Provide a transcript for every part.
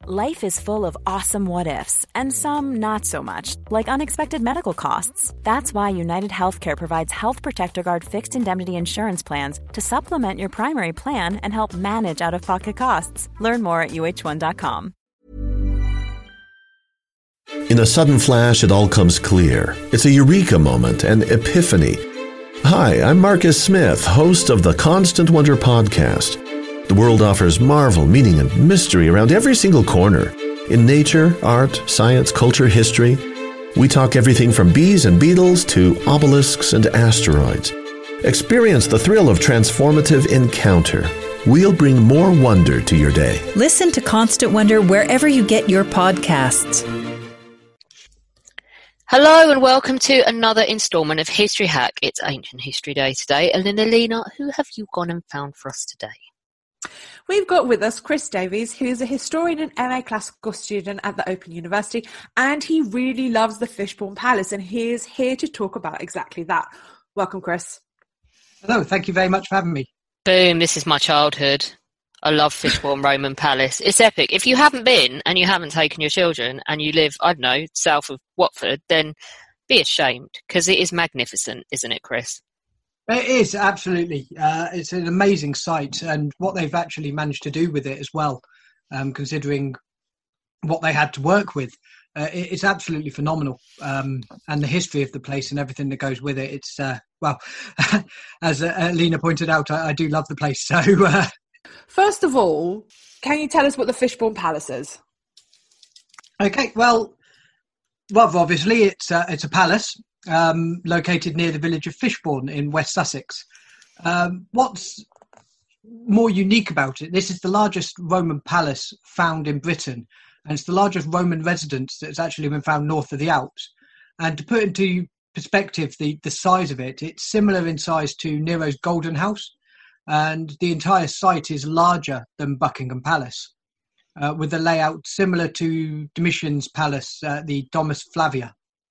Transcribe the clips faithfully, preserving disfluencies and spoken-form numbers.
Life is full of awesome what-ifs, and some not so much, like unexpected medical costs. That's why United Healthcare provides Health Protector Guard fixed indemnity insurance plans to supplement your primary plan and help manage out-of-pocket costs. Learn more at U H one dot com. In a sudden flash, it all comes clear. It's a eureka moment, an epiphany. Hi, I'm Marcus Smith, host of the Constant Wonder podcast. The world offers marvel, meaning, and mystery around every single corner. In nature, art, science, culture, history, we talk everything from bees and beetles to obelisks and asteroids. Experience the thrill of transformative encounter. We'll bring more wonder to your day. Listen to Constant Wonder wherever you get your podcasts. Hello and welcome to another instalment of History Hack. It's Ancient History Day today. And Alina, who have you gone and found for us today? We've got with us Chris Davies, who is a historian and M A Classical student at the Open University, and he really loves the Fishbourne Palace, and he is here to talk about exactly that. Welcome, Chris. Hello, thank you very much for having me. Boom, this is my childhood. I love Fishbourne Roman Palace. It's epic. If you haven't been and you haven't taken your children and you live, I don't know, south of Watford, then be ashamed, because it is magnificent, isn't it, Chris? It is, absolutely. Uh, it's an amazing site, and what they've actually managed to do with it as well, um, considering what they had to work with. Uh, it, it's absolutely phenomenal. Um, and the history of the place and everything that goes with it, it's, uh, well, as uh, Lena pointed out, I, I do love the place. So, uh... First of all, can you tell us what the Fishbourne Palace is? Okay, well, rather obviously, it's, uh, it's a palace. Um, located near the village of Fishbourne in West Sussex. Um, what's more unique about it, this is the largest Roman palace found in Britain, and it's the largest Roman residence that's actually been found north of the Alps. And to put into perspective the, the size of it, it's similar in size to Nero's Golden House, and the entire site is larger than Buckingham Palace, uh, with a layout similar to Domitian's palace, uh, the Domus Flavia.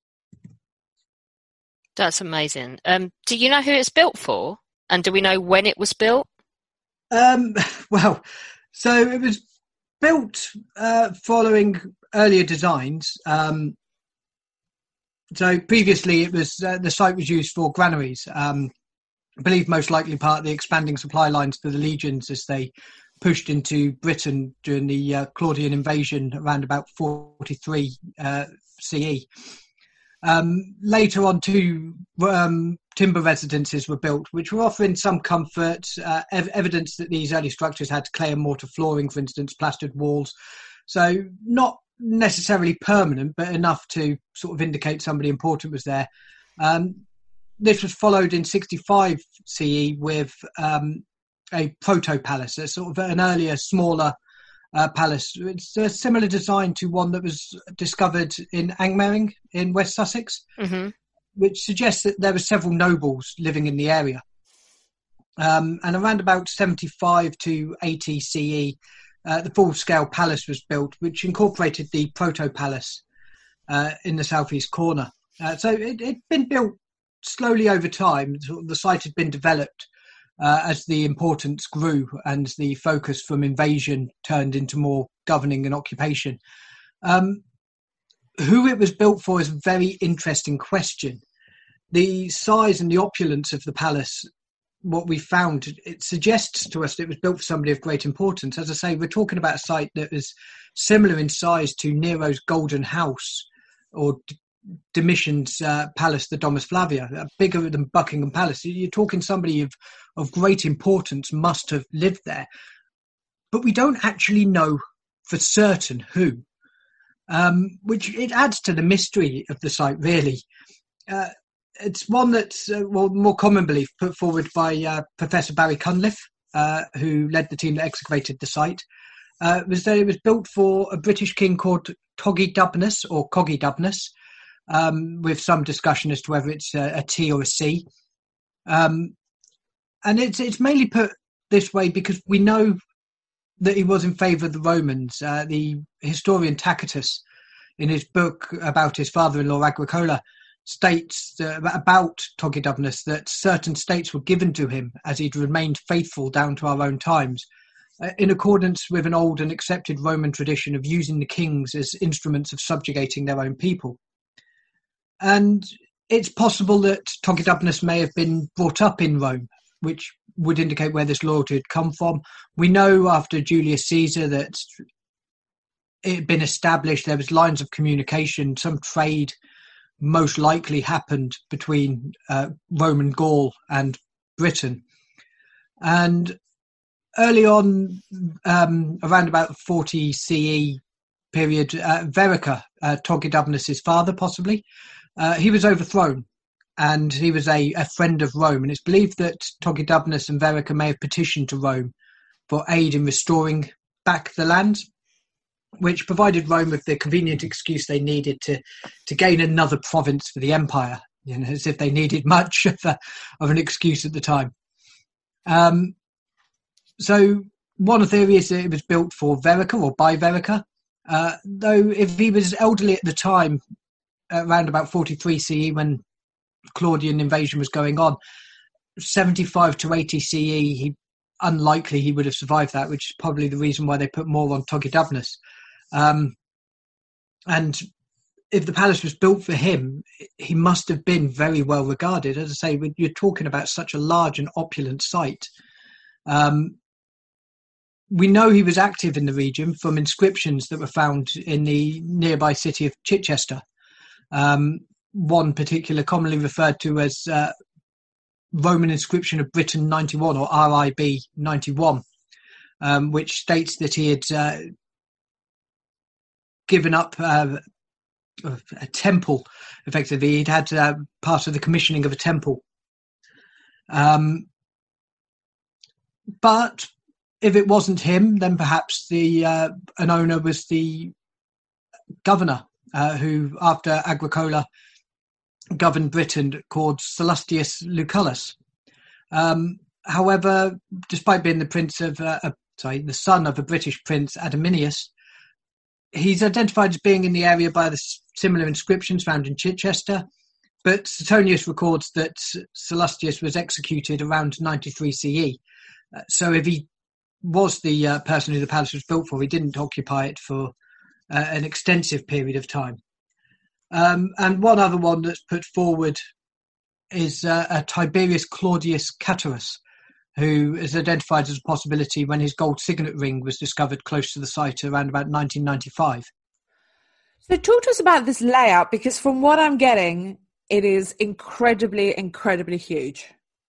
That's amazing. Um, do you know who it's built for? And do we know when it was built? Um, well, so it was built uh, following earlier designs. Um, so previously it was uh, the site was used for granaries. Um, I believe most likely part of the expanding supply lines for the legions as they pushed into Britain during the uh, Claudian invasion around about forty-three uh, C E. Um, later on, two um, timber residences were built, which were offering some comfort, uh, ev- evidence that these early structures had clay and mortar flooring, for instance, plastered walls. So not necessarily permanent, but enough to sort of indicate somebody important was there. Um, this was followed in sixty-five C E with um, a proto-palace, a sort of an earlier, smaller Uh, palace. It's a similar design to one that was discovered in Angmering in West Sussex, mm-hmm. which suggests that there were several nobles living in the area. Um, and around about seventy-five to eighty C E, uh, the full-scale palace was built, which incorporated the proto-palace uh, in the southeast corner. Uh, so it, it'd been built slowly over time. The site had been developed Uh, as the importance grew and the focus from invasion turned into more governing and occupation. Um, who it was built for is a very interesting question. The size and the opulence of the palace, what we found, it suggests to us that it was built for somebody of great importance. As I say, we're talking about a site that was similar in size to Nero's Golden House or Domitian's uh, palace, the Domus Flavia, uh, bigger than Buckingham Palace. You're talking somebody of, of great importance must have lived there. But we don't actually know for certain who, um, which it adds to the mystery of the site, really. Uh, it's one that's uh, well, more common belief put forward by uh, Professor Barry Cunliffe, uh, who led the team that excavated the site, uh, was that it was built for a British king called Toggy-Dubnus or Coggy-Dubnus, Um, with some discussion as to whether it's a, a T or a C. Um, and it's it's mainly put this way because we know that he was in favour of the Romans. Uh, the historian Tacitus, in his book about his father-in-law Agricola, states uh, about Toggy-Dubnus that certain states were given to him as he'd remained faithful down to our own times. uh, in accordance with an old and accepted Roman tradition of using the kings as instruments of subjugating their own people. And it's possible that Togedubnus may have been brought up in Rome, which would indicate where this loyalty had come from. We know after Julius Caesar that it had been established, there was lines of communication, some trade most likely happened between uh, Roman Gaul and Britain. And early on, um, around about forty C E period, uh, Verica, uh, Togedubnus' father possibly, uh, he was overthrown, and he was a, a friend of Rome. And it's believed that Togedubnus and Verica may have petitioned to Rome for aid in restoring back the land, which provided Rome with the convenient excuse they needed to, to gain another province for the empire, you know, as if they needed much of, a, of an excuse at the time. Um, so one theory is that it was built for Verica or by Verica, uh, though if he was elderly at the time, around about forty-three C E when Claudian invasion was going on, seventy-five to eighty C E, he unlikely he would have survived that, which is probably the reason why they put more on Togedubnus. Um, and if the palace was built for him, he must have been very well regarded. As I say, you're talking about such a large and opulent site. Um, we know he was active in the region from inscriptions that were found in the nearby city of Chichester. Um, one particular commonly referred to as uh, Roman inscription of Britain ninety-one, or R I B ninety-one, um, which states that he had uh, given up uh, a temple, effectively. He'd had uh, part of the commissioning of a temple. Um, but if it wasn't him, then perhaps the uh, an owner was the governor, uh, who, after Agricola, governed Britain, called Sallustius Lucullus. Um, however, despite being the prince of, uh, uh, sorry, the son of a British prince, Adaminius, he's identified as being in the area by the similar inscriptions found in Chichester, but Suetonius records that Sallustius was executed around ninety-three C E. Uh, so if he was the uh, person who the palace was built for, he didn't occupy it for uh, an extensive period of time. Um, and one other one that's put forward is uh, a Tiberius Claudius Catullus, who is identified as a possibility when his gold signet ring was discovered close to the site around about nineteen ninety-five. So talk to us about this layout, because from what I'm getting, it is incredibly, incredibly huge.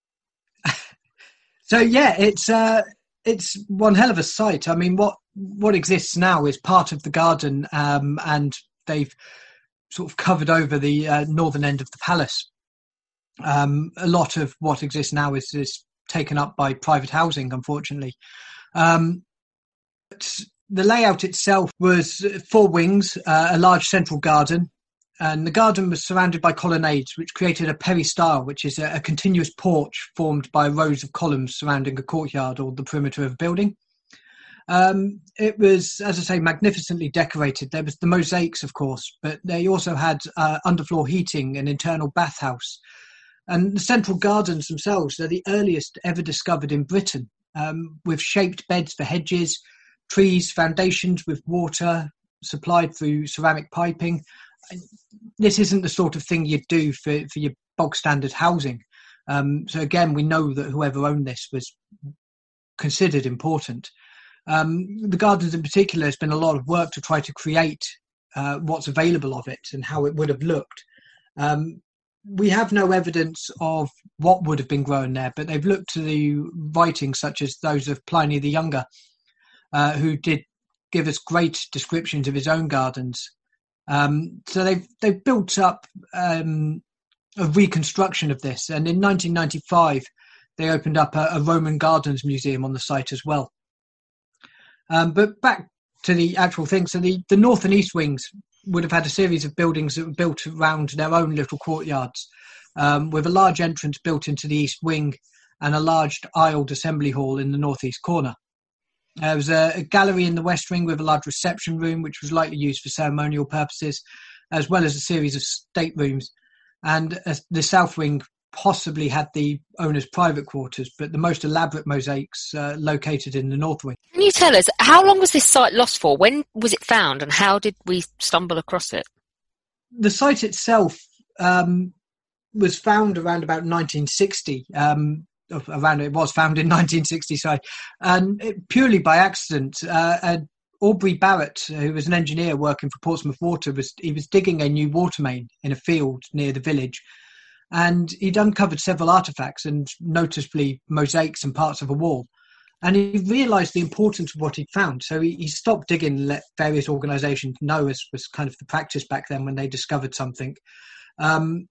So yeah, it's uh, it's one hell of a site. I mean, what what exists now is part of the garden, um, and they've sort of covered over the uh, northern end of the palace. Um, a lot of what exists now is, is taken up by private housing, unfortunately. Um, but the layout itself was four wings, uh, a large central garden, and the garden was surrounded by colonnades, which created a peristyle, which is a, a continuous porch formed by rows of columns surrounding a courtyard or the perimeter of a building. Um, it was, as I say, magnificently decorated. There was the mosaics, of course, but they also had uh, underfloor heating, an internal bathhouse. And the central gardens themselves, they're the earliest ever discovered in Britain, um, with shaped beds for hedges, trees, foundations with water supplied through ceramic piping. This isn't the sort of thing you'd do for, for your bog standard housing. Um, so again, we know that whoever owned this was considered important. Um, the gardens in particular, has been a lot of work to try to create uh, what's available of it and how it would have looked. Um, we have no evidence of what would have been grown there, but they've looked to the writings such as those of Pliny the Younger, uh, who did give us great descriptions of his own gardens. Um, so they've, they've built up um, a reconstruction of this. And in nineteen ninety-five, they opened up a, a Roman Gardens museum on the site as well. Um, but back to the actual thing. So the, the north and east wings would have had a series of buildings that were built around their own little courtyards, um, with a large entrance built into the east wing and a large aisled assembly hall in the northeast corner. There was a, a gallery in the west wing with a large reception room, which was likely used for ceremonial purposes, as well as a series of staterooms. And uh, the south wing possibly had the owner's private quarters, but the most elaborate mosaics uh, located in the north wing. Can you tell us, how long was this site lost for? When was it found, and how did we stumble across it? The site itself um, was found around about nineteen sixty. Um, around it was found in nineteen sixty, sorry, and it, purely by accident. Uh, and Aubrey Barrett, who was an engineer working for Portsmouth Water, was he was digging a new water main in a field near the village, and he'd uncovered several artefacts and noticeably mosaics and parts of a wall. And he realised the importance of what he'd found. So he, he stopped digging and let various organisations know, as was kind of the practice back then when they discovered something. Um,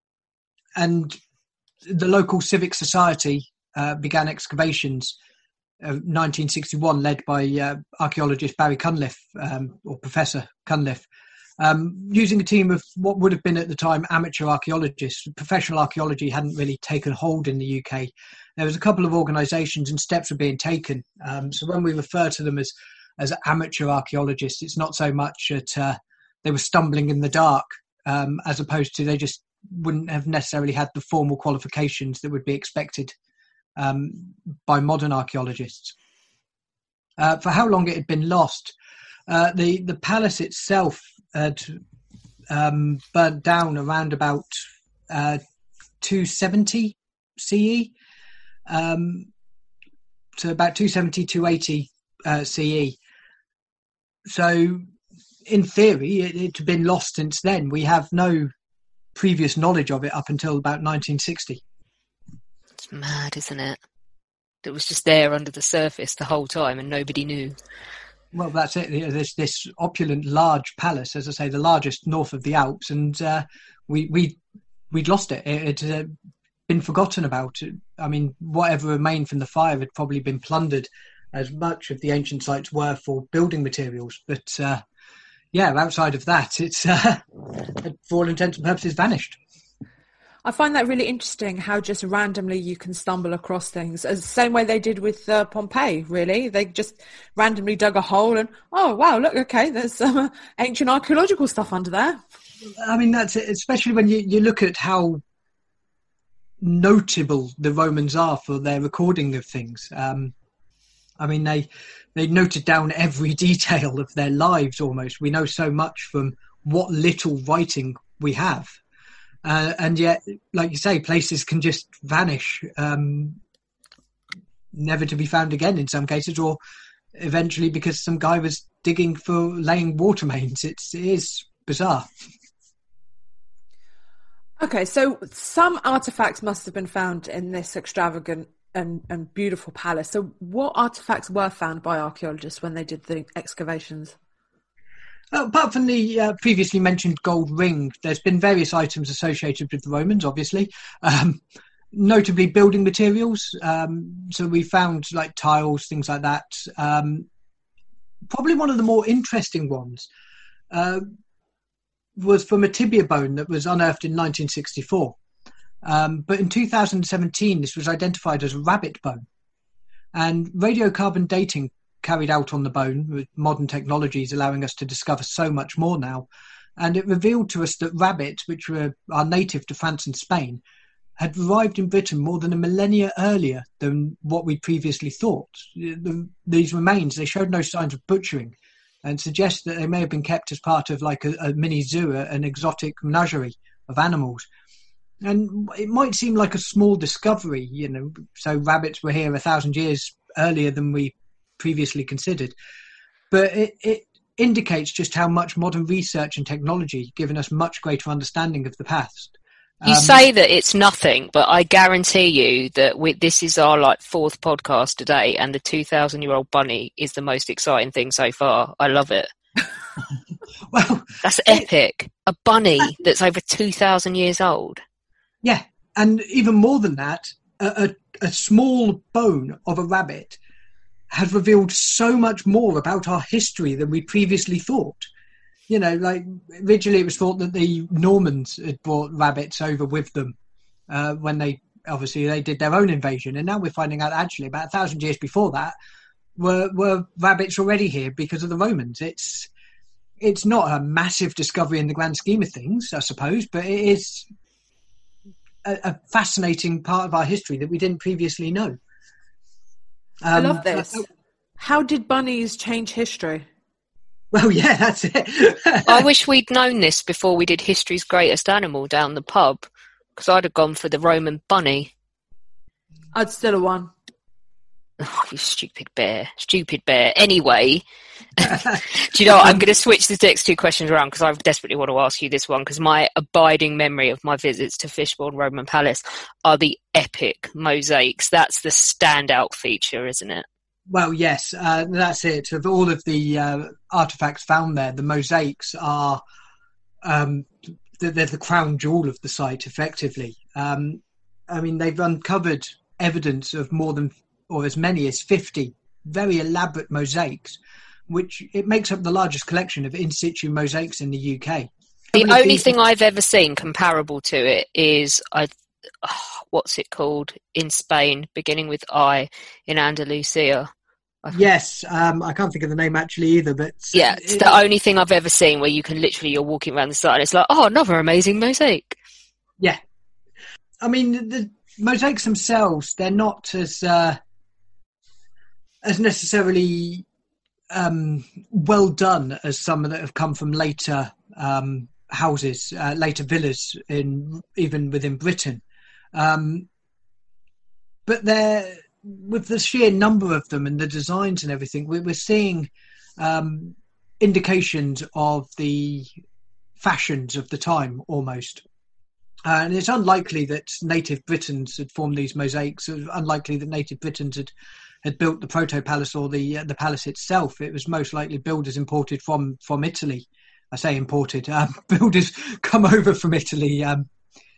and the local civic society uh, began excavations in nineteen sixty-one, led by uh, archaeologist Barry Cunliffe, um, or Professor Cunliffe, um, using a team of what would have been at the time amateur archaeologists. Professional archaeology hadn't really taken hold in the U K. There was a couple of organisations and steps were being taken. Um, so when we refer to them as, as amateur archaeologists, it's not so much that uh, they were stumbling in the dark, um, as opposed to they just wouldn't have necessarily had the formal qualifications that would be expected um, by modern archaeologists. Uh, for how long it had been lost, uh, the, the palace itself had um, burnt down around about uh, two seventy C E. Um, so about two seventy, two eighty uh, C E. So in theory, it, it had been lost since then. We have no previous knowledge of it up until about nineteen sixty. It's mad, isn't it? It was just there under the surface the whole time and nobody knew. Well, that's it. There's this opulent, large palace, as I say, the largest north of the Alps, and uh, we we we'd lost it. It had uh, been forgotten about. I mean, whatever remained from the fire had probably been plundered, as much of the ancient sites were for building materials. But uh, yeah, outside of that, it's uh, for all intents and purposes vanished. I find that really interesting, how just randomly you can stumble across things. As the same way they did with uh, Pompeii, really. They just randomly dug a hole and, oh, wow, look, okay, there's some uh, ancient archaeological stuff under there. I mean, that's it, especially when you, you look at how notable the Romans are for their recording of things. Um, I mean, they they noted down every detail of their lives almost. We know so much from what little writing we have. Uh, and yet, like you say, places can just vanish, um, never to be found again in some cases, or eventually because some guy was digging for laying water mains. It's, it is bizarre. Okay, so some artefacts must have been found in this extravagant and, and beautiful palace. So what artefacts were found by archaeologists when they did the excavations? Uh, apart from the uh, previously mentioned gold ring, there's been various items associated with the Romans, obviously, um, notably building materials. Um, so we found like tiles, things like that. Um, probably one of the more interesting ones uh, was from a tibia bone that was unearthed in nineteen sixty-four. Um, but in two thousand seventeen, this was identified as a rabbit bone. And radiocarbon dating carried out on the bone with modern technologies allowing us to discover so much more now. And it revealed to us that rabbits, which were are native to France and Spain, had arrived in Britain more than a millennia earlier than what we previously thought. The, these remains, they showed no signs of butchering and suggest that they may have been kept as part of like a, a mini zoo, an exotic menagerie of animals. And it might seem like a small discovery, you know, so rabbits were here a thousand years earlier than we previously considered, but it, it indicates just how much modern research and technology given us much greater understanding of the past. You um, say that it's nothing, but I guarantee you that we, this is our like fourth podcast today, and the two thousand year old bunny is the most exciting thing so far. I love it. Well, that's epic. It, a bunny uh, that's over two thousand years old. Yeah, and even more than that, a, a, a small bone of a rabbit has revealed so much more about our history than we previously thought. You know, like originally it was thought that the Normans had brought rabbits over with them uh, when they, obviously they did their own invasion. And now we're finding out actually about a thousand years before that were, were rabbits already here because of the Romans. It's, it's not a massive discovery in the grand scheme of things, I suppose, but it is a, a fascinating part of our history that we didn't previously know. Um, I love this. So, how did bunnies change history? Well, yeah, that's it. I wish we'd known this before we did History's Greatest Animal down the pub, because I'd have gone for the Roman bunny. I'd still have won. Oh, you stupid bear. Stupid bear. Anyway, do you know what? I'm going to switch the next two questions around because I desperately want to ask you this one, because my abiding memory of my visits to Fishbourne Roman Palace are the epic mosaics. That's the standout feature, isn't it? Well, yes, uh, that's it. Of all of the uh, artefacts found there, the mosaics are um, they're the crown jewel of the site, effectively. Um, I mean, they've uncovered evidence of more than, or as many as fifty very elaborate mosaics, which it makes up the largest collection of in situ mosaics in the U K. The only people... thing I've ever seen comparable to it is, I, oh, what's it called in Spain, beginning with I, in Andalusia. Yes, um, I can't think of the name actually either, but yeah, it's it, the only thing I've ever seen where you can literally, you're walking around the site and it's like, oh, another amazing mosaic. Yeah, I mean the mosaics themselves, they're not as uh, as necessarily um, well done as some that have come from later um, houses, uh, later villas in even within Britain, um, but they're. With the sheer number of them and the designs and everything, we're seeing um, indications of the fashions of the time almost. Uh, and it's unlikely that native Britons had formed these mosaics. It was unlikely that native Britons had, had built the proto-palace or the uh, the palace itself. It was most likely builders imported from, from Italy. I say imported. Um, builders come over from Italy. Um,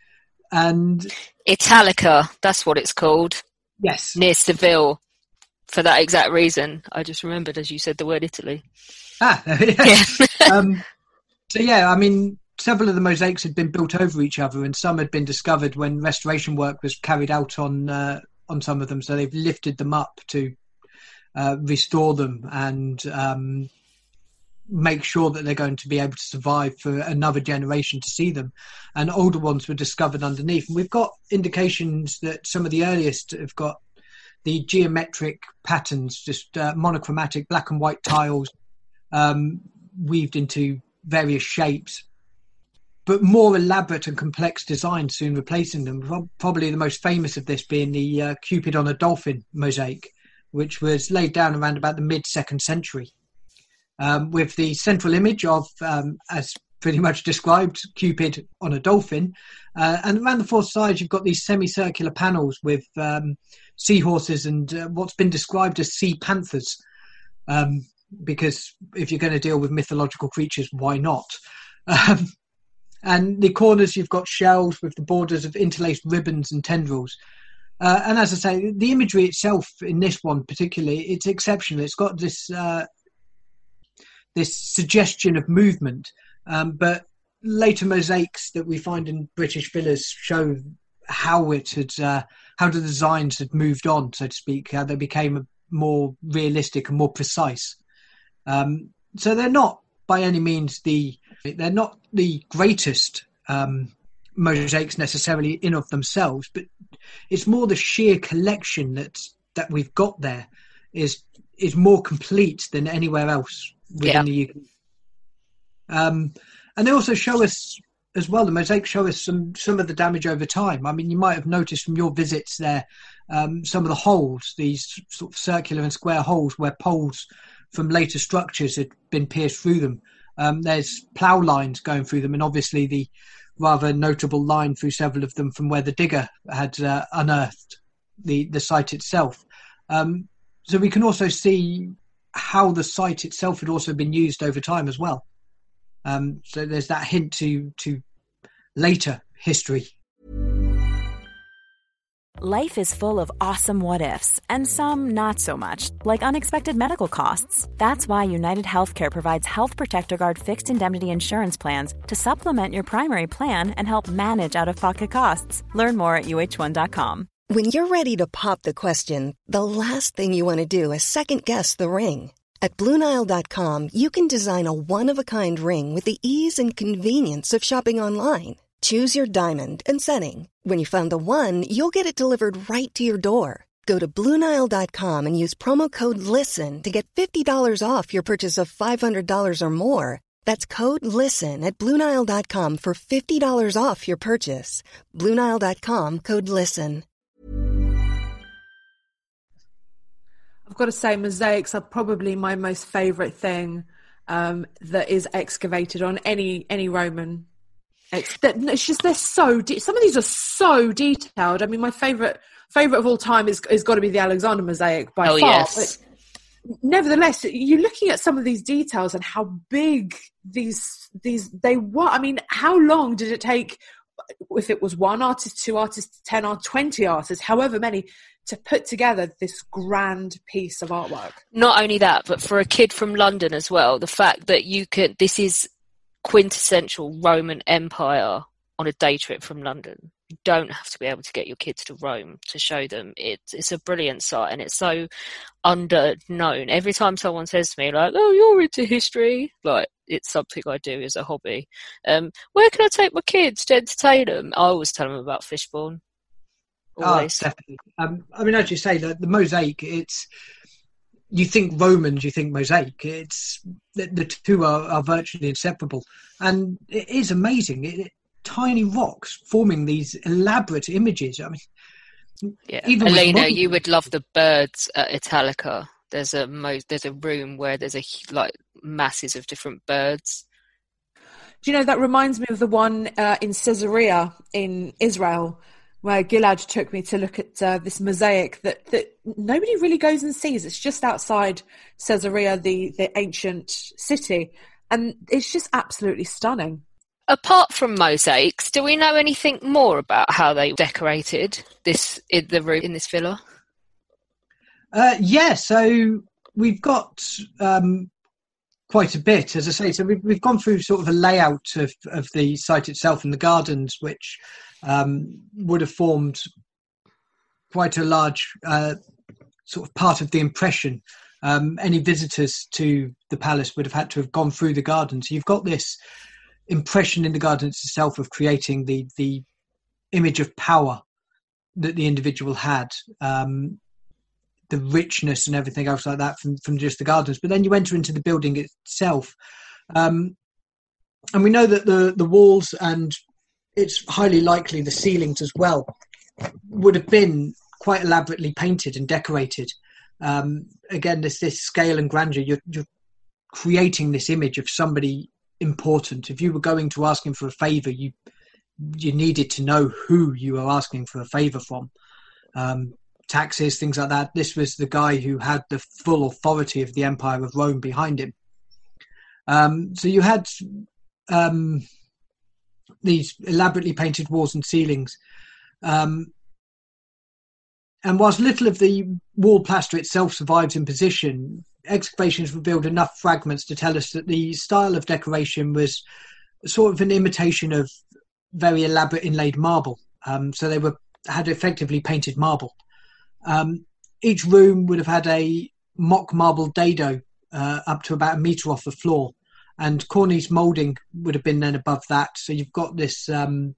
and Italica, that's what it's called. Yes. Near Seville, for that exact reason. I just remembered as you said the word Italy. Ah, yeah. yeah. um, so, yeah, I mean, several of the mosaics had been built over each other, and some had been discovered when restoration work was carried out on uh, on some of them. So they've lifted them up to uh, restore them and um, make sure that they're going to be able to survive for another generation to see them. And older ones were discovered underneath. And we've got indications that some of the earliest have got the geometric patterns, just uh, monochromatic black and white tiles um, weaved into various shapes, but more elaborate and complex designs soon replacing them. Probably the most famous of this being the uh, Cupid on a dolphin mosaic, which was laid down around about the mid-second century. Um, with the central image of, um, as pretty much described, Cupid on a dolphin. Uh, and around the four sides, you've got these semicircular panels with um, seahorses and uh, what's been described as sea panthers. Um, because if you're going to deal with mythological creatures, why not? Um, and the corners, you've got shells with the borders of interlaced ribbons and tendrils. Uh, and as I say, the imagery itself in this one particularly, it's exceptional. It's got this... Uh, this suggestion of movement, um, but later mosaics that we find in British villas show how it had, uh, how the designs had moved on, so to speak, how they became more realistic and more precise. Um, so they're not by any means the, they're not the greatest um, mosaics necessarily in of themselves, but it's more the sheer collection that that we've got there is is more complete than anywhere else within yeah. the U K. Um, and they also show us as well, the mosaics show us some, some of the damage over time. I mean, you might have noticed from your visits there, um, some of the holes, these sort of circular and square holes where poles from later structures had been pierced through them. Um, there's plough lines going through them, and obviously the rather notable line through several of them from where the digger had uh, unearthed the, the site itself. Um, so we can also see how the site itself had also been used over time as well. Um, so there's that hint to to later history. Life is full of awesome what ifs, and some not so much, like unexpected medical costs. That's why United Healthcare provides Health Protector Guard fixed indemnity insurance plans to supplement your primary plan and help manage out-of-pocket costs. Learn more at U H one dot com. When you're ready to pop the question, the last thing you want to do is second-guess the ring. At Blue Nile dot com, you can design a one-of-a-kind ring with the ease and convenience of shopping online. Choose your diamond and setting. When you find the one, you'll get it delivered right to your door. Go to Blue Nile dot com and use promo code LISTEN to get fifty dollars off your purchase of five hundred dollars or more. That's code LISTEN at Blue Nile dot com for fifty dollars off your purchase. Blue Nile dot com, code LISTEN. I've got to say, mosaics are probably my most favourite thing um, that is excavated on any any Roman. It's, it's just they're so de- some of these are so detailed. I mean, my favourite favourite of all time is is got to be the Alexander mosaic by oh, far. Yes. But nevertheless, you're looking at some of these details and how big these these they were. I mean, how long did it take? If it was one artist, two artists, ten or twenty artists, however many, to put together this grand piece of artwork. Not only that, but for a kid from London as well, the fact that you could, this is quintessential Roman Empire on a day trip from London. You don't have to be able to get your kids to Rome to show them. It's it's a brilliant site, and it's so underknown. Every time someone says to me, like, oh, you're into history, like, it's something I do as a hobby. Um, where can I take my kids to entertain them? I always tell them about Fishbourne. Always. Oh, definitely. Um, I mean, as you say, the, the mosaic, it's, you think Romans, you think mosaic. It's the, the two are, are virtually inseparable, and it is amazing. It, it, tiny rocks forming these elaborate images. I mean, yeah. Even Elena, modern... you would love the birds at Italica. There's a mo- there's a room where there's a like masses of different birds. Do you know, that reminds me of the one uh, in Caesarea in Israel, where Gilad took me to look at uh, this mosaic that, that nobody really goes and sees. It's just outside Caesarea, the, the ancient city, and it's just absolutely stunning. Apart from mosaics, do we know anything more about how they decorated this in the room in this villa? Uh, yeah, so we've got um, quite a bit, as I say. So we've, we've gone through sort of a layout of, of the site itself and the gardens, which um, would have formed quite a large uh, sort of part of the impression. Um, any visitors to the palace would have had to have gone through the gardens. So you've got this impression in the gardens itself of creating the the image of power that the individual had, um, the richness and everything else like that from, from just the gardens. But then you enter into the building itself, um, and we know that the, the walls, and it's highly likely the ceilings as well, would have been quite elaborately painted and decorated. Um, again, this this scale and grandeur, you're, you're creating this image of somebody important. If you were going to ask him for a favour, you you needed to know who you were asking for a favour from. Um, taxes, things like that. This was the guy who had the full authority of the Empire of Rome behind him. Um, so you had um, these elaborately painted walls and ceilings. Um, and whilst little of the wall plaster itself survives in position, excavations revealed enough fragments to tell us that the style of decoration was sort of an imitation of very elaborate inlaid marble. Um, so they were had effectively painted marble. Um, each room would have had a mock marble dado uh, up to about a metre off the floor, and cornice moulding would have been then above that. So you've got this, um,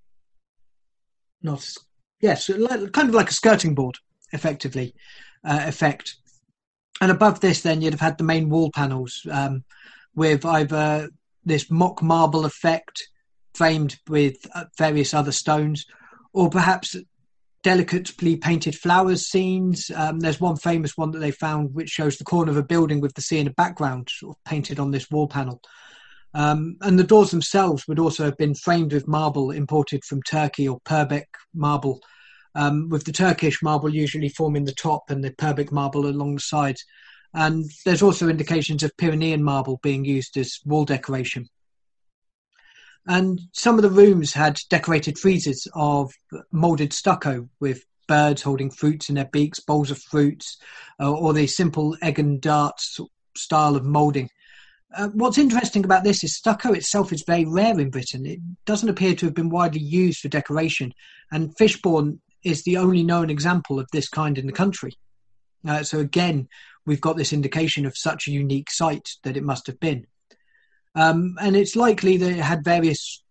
not yes, kind of like a skirting board, effectively, uh, effect. And above this, then, you'd have had the main wall panels um, with either this mock marble effect framed with various other stones, or perhaps delicately painted flowers scenes. Um, there's one famous one that they found which shows the corner of a building with the sea in the background, sort of painted on this wall panel. Um, and the doors themselves would also have been framed with marble imported from Turkey, or Purbeck marble, um, with the Turkish marble usually forming the top and the Purbeck marble along the sides. And there's also indications of Pyrenean marble being used as wall decoration. And some of the rooms had decorated friezes of moulded stucco with birds holding fruits in their beaks, bowls of fruits, uh, or the simple egg and darts style of moulding. Uh, what's interesting about this is stucco itself is very rare in Britain. It doesn't appear to have been widely used for decoration, and Fishbourne is the only known example of this kind in the country. Uh, so again, we've got this indication of such a unique site that it must have been. Um, and it's likely that it had various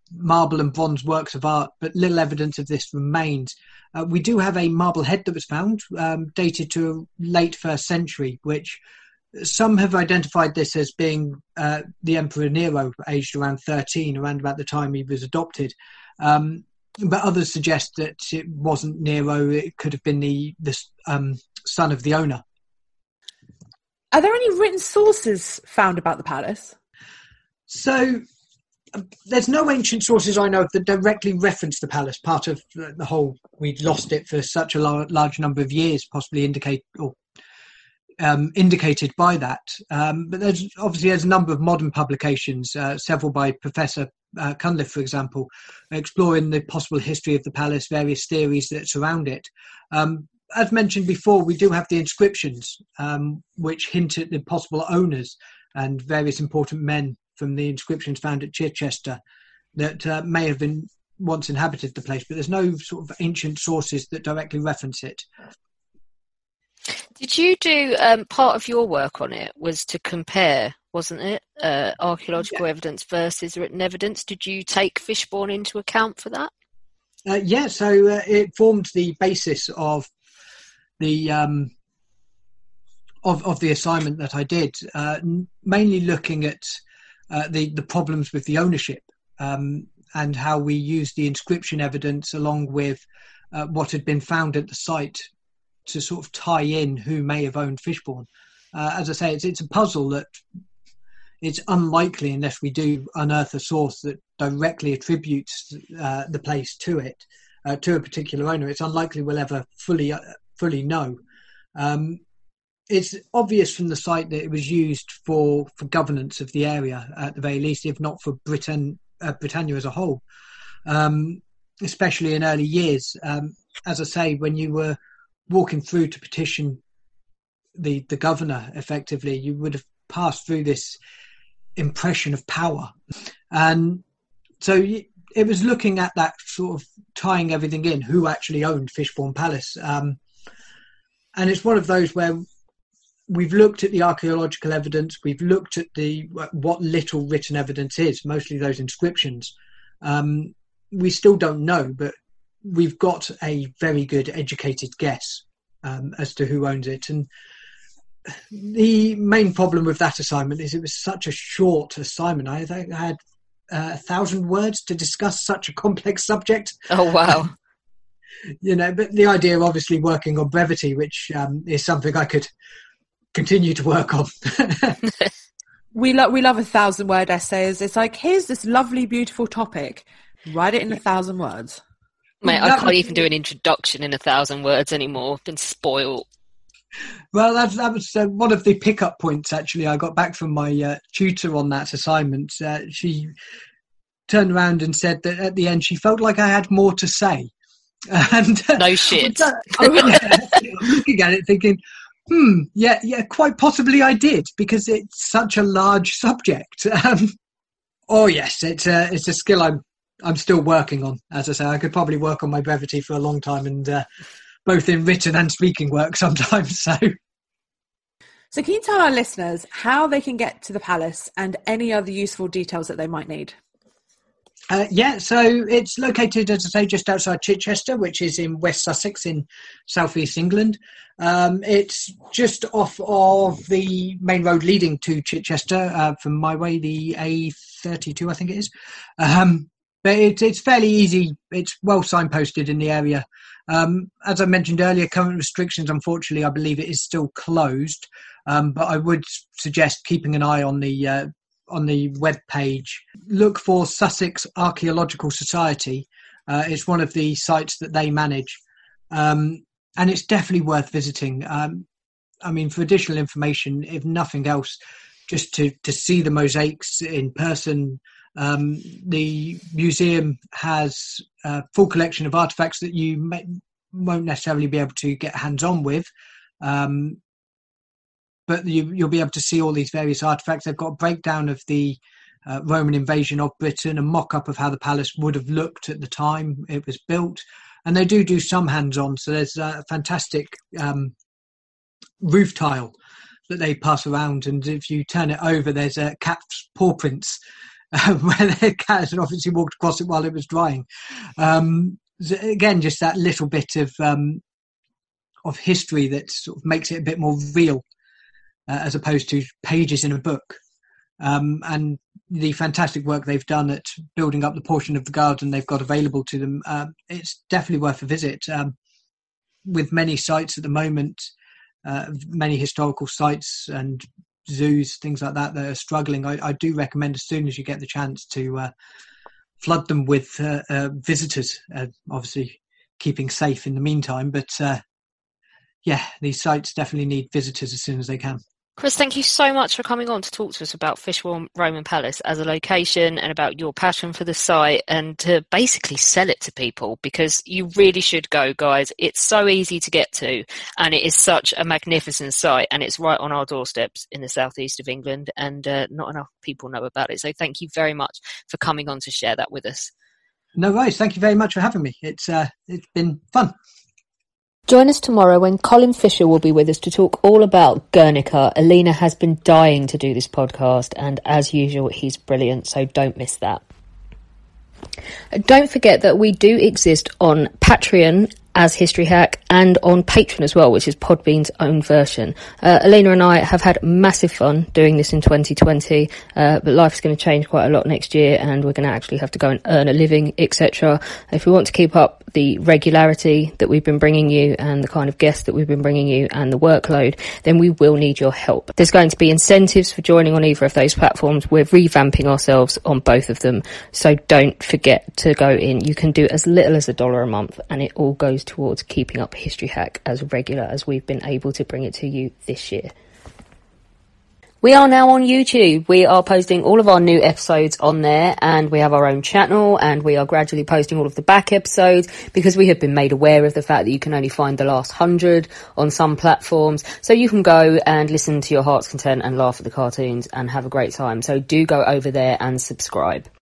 marble and bronze works of art, but little evidence of this remains. Uh, we do have a marble head that was found, um, dated to late first century, which some have identified this as being uh, the Emperor Nero, aged around thirteen, around about the time he was adopted. Um, but others suggest that it wasn't Nero, it could have been the, the um, son of the owner. Are there any written sources found about the palace? So uh, there's no ancient sources I know of that directly reference the palace. Part of the, the whole, we'd lost it for such a large, large number of years, possibly indicate or um, indicated by that. Um, but there's obviously there's a number of modern publications, uh, several by Professor uh, Cunliffe, for example, exploring the possible history of the palace, various theories that surround it. Um, As mentioned before, we do have the inscriptions, um, which hint at the possible owners and various important men from the inscriptions found at Chichester that uh, may have been once inhabited the place, but there's no sort of ancient sources that directly reference it. Did you do um, part of your work on it was to compare, wasn't it, uh, archaeological yeah. evidence versus written evidence? Did you take Fishbourne into account for that? Uh, yeah, so uh, it formed the basis of the um, of of the assignment that I did, uh, mainly looking at uh, the the problems with the ownership um, and how we used the inscription evidence along with uh, what had been found at the site to sort of tie in who may have owned Fishbourne. Uh, as I say, it's it's a puzzle that it's unlikely, unless we do unearth a source that directly attributes uh, the place to it, uh, to a particular owner. It's unlikely we'll ever fully uh, fully know. Um, it's obvious from the site that it was used for, for governance of the area, at the very least, if not for Britain, uh, Britannia as a whole, um, especially in early years. Um, as I say, when you were walking through to petition the, the governor, effectively, you would have passed through this impression of power. And so you, it was looking at that, sort of tying everything in, who actually owned Fishbourne Palace. Um, and it's one of those where we've looked at the archaeological evidence, we've looked at the what little written evidence is, mostly those inscriptions. Um, we still don't know, but we've got a very good educated guess um, as to who owns it. And the main problem with that assignment is it was such a short assignment. I think I had uh, a thousand words to discuss such a complex subject. Oh, wow. You know, but the idea of obviously working on brevity, which um, is something I could continue to work on. we love we love a thousand word essays. It's like, here's this lovely, beautiful topic. Write it in a thousand words. Mate, I can't even do an introduction in a thousand words anymore. I've been spoiled. Well, that, that was uh, one of the pickup points, actually, I got back from my uh, tutor on that assignment. Uh, she turned around and said that at the end she felt like I had more to say. And uh, no shit. I was looking at it thinking, hmm, yeah, yeah, quite possibly I did, because it's such a large subject. Um, oh yes, it's a, it's a skill I'm I'm still working on. As I say, I could probably work on my brevity for a long time, and uh, both in written and speaking work sometimes. So, so can you tell our listeners how they can get to the palace and any other useful details that they might need? Uh, yeah, so it's located, as I say, just outside Chichester, which is in West Sussex in southeast England. Um, it's just off of the main road leading to Chichester, uh, from my way, the A thirty-two, I think it is. Um, but it, it's fairly easy. It's well signposted in the area. Um, as I mentioned earlier, current restrictions, unfortunately, I believe it is still closed. Um, but I would suggest keeping an eye on the uh, on the web page. Look for Sussex Archaeological Society. Uh, it's one of the sites that they manage, um, and it's definitely worth visiting. Um, I mean, for additional information, if nothing else, just to, to see the mosaics in person. Um, the museum has a full collection of artefacts that you may, won't necessarily be able to get hands-on with, um, but you, you'll be able to see all these various artefacts. They've got a breakdown of the uh, Roman invasion of Britain, a mock-up of how the palace would have looked at the time it was built, and they do do some hands-on. So there's a fantastic um, roof tile that they pass around, and if you turn it over, there's a cat's paw prints uh, where the cat had obviously walked across it while it was drying. Um, so again, just that little bit of um, of history that sort of makes it a bit more real, uh, as opposed to pages in a book. Um, and the fantastic work they've done at building up the portion of the garden they've got available to them, um, it's definitely worth a visit. Um, with many sites at the moment, uh, many historical sites and zoos, things like that, that are struggling, I, I do recommend as soon as you get the chance to uh, flood them with uh, uh, visitors, uh, obviously keeping safe in the meantime. But uh, yeah, these sites definitely need visitors as soon as they can. Chris, thank you so much for coming on to talk to us about Fishbourne Roman Palace as a location and about your passion for the site, and to basically sell it to people, because you really should go, guys. It's so easy to get to, and it is such a magnificent site, and it's right on our doorsteps in the southeast of England, and uh, not enough people know about it. So thank you very much for coming on to share that with us. No worries. Thank you very much for having me. It's uh, it's been fun. Join us tomorrow when Colin Fisher will be with us to talk all about Guernica. Alina has been dying to do this podcast, and as usual, he's brilliant, so don't miss that. Don't forget that we do exist on Patreon as History Hack, and on Patreon as well, which is Podbean's own version. Uh, Alina and I have had massive fun doing this in twenty twenty, uh, but life is going to change quite a lot next year, and we're going to actually have to go and earn a living, et cetera. If we want to keep up the regularity that we've been bringing you, and the kind of guests that we've been bringing you, and the workload, then we will need your help. There's going to be incentives for joining on either of those platforms. We're revamping ourselves on both of them, so don't forget to go in. You can do as little as a dollar a month, and it all goes towards keeping up History Hack as regular as we've been able to bring it to you this year. We are now on YouTube. We are posting all of our new episodes on there, and we have our own channel, and we are gradually posting all of the back episodes, because we have been made aware of the fact that you can only find the last hundred on some platforms. So you can go and listen to your heart's content and laugh at the cartoons and have a great time. So do go over there and subscribe.